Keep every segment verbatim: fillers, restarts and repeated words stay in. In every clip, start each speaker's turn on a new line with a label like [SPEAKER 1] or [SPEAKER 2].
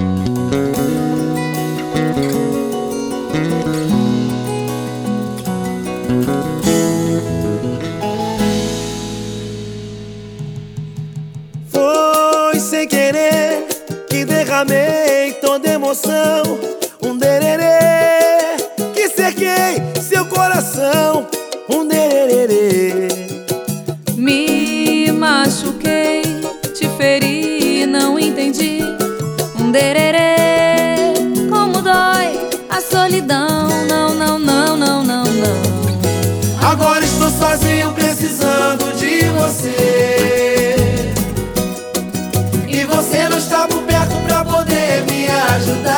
[SPEAKER 1] Foi sem querer que derramei toda emoção, um dererê, que cerquei seu coração, um dererê.
[SPEAKER 2] Me machuquei, te feri, não entendi, um dererê, como dói a solidão, não, não, não, não, não, não.
[SPEAKER 1] Agora estou sozinho precisando de você, e você não está por perto pra poder me ajudar.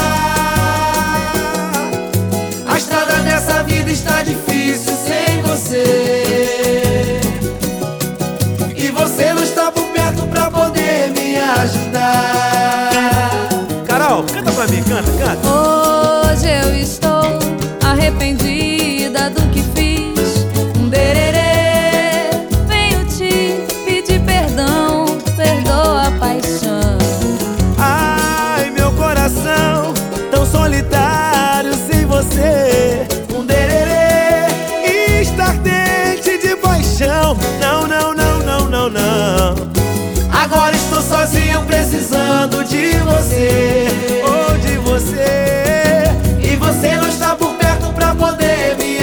[SPEAKER 1] A estrada dessa vida está difícil sem você, e você não está por perto pra poder me ajudar. Carol, canta pra mim, canta, canta.
[SPEAKER 2] Hoje eu estou arrependida do que fiz, um dererê, venho te pedir perdão, perdoa a paixão.
[SPEAKER 1] Ai, meu coração, tão solitário sem você, um dererê, está ardente de paixão. Não, não, não, não, não, não. Agora estou sozinho precisando de você, ou de você, e você não está por perto pra poder me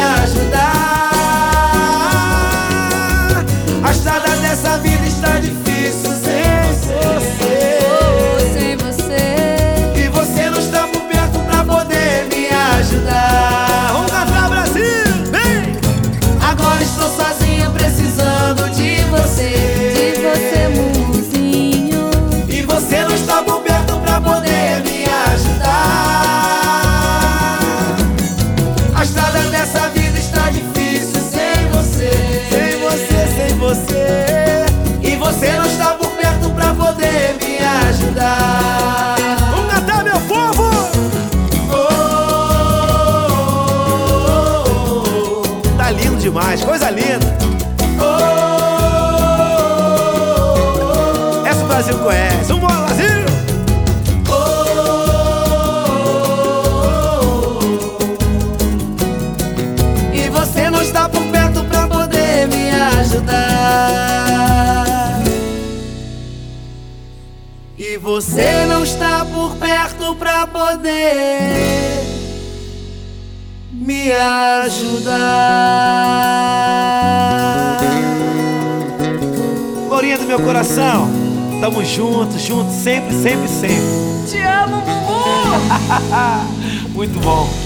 [SPEAKER 1] ajudar. A estrada dessa vida está difícil sem você,
[SPEAKER 2] Oh, sem você,
[SPEAKER 1] e você não está por perto pra poder me ajudar. Vamos cantar, Brasil! Vem! Agora estou sozinho precisando de você,
[SPEAKER 2] de você, mumuzinho.
[SPEAKER 1] e você não está por perto pra poder me ajudar. A estrada dessa vida está difícil sem você, sem você, sem você, e você não está por perto pra poder me ajudar. Vamos cantar, meu povo! Oh, tá lindo demais, coisa linda. Oh, essa o Brasil conhece. Vamos embora, Brasil! E você não está por perto pra poder me ajudar. E você não está por perto pra poder me ajudar. Lourinha do meu coração, tamo juntos, juntos, sempre, sempre, sempre.
[SPEAKER 2] Te amo, Mumu!
[SPEAKER 1] Muito bom.